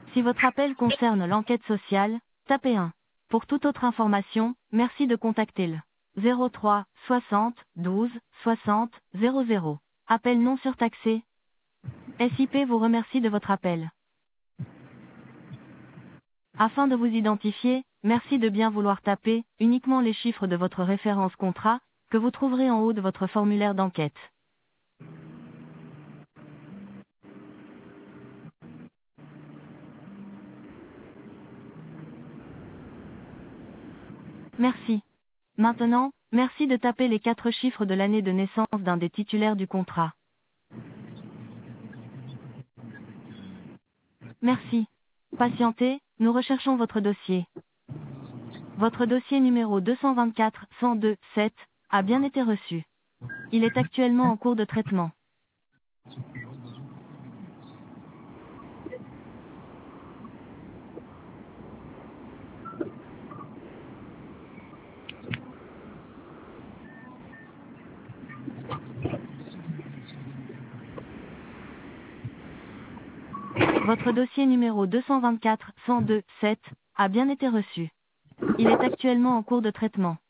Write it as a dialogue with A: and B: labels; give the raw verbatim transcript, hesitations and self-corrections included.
A: Si votre appel concerne l'enquête sociale, tapez un. Pour toute autre information, merci de contacter le zéro trois soixante douze soixante zéro zéro. Appel non surtaxé. S I P vous remercie de votre appel. Afin de vous identifier, merci de bien vouloir taper uniquement les chiffres de votre référence contrat, que vous trouverez en haut de votre formulaire d'enquête. Merci. Maintenant, merci de taper les quatre chiffres de l'année de naissance d'un des titulaires du contrat. Merci. Patientez, nous recherchons votre dossier. Votre dossier numéro deux cent vingt-quatre cent deux sept a bien été reçu. Il est actuellement en cours de traitement. Votre dossier numéro deux cent vingt-quatre cent deux sept a bien été reçu. Il est actuellement en cours de traitement.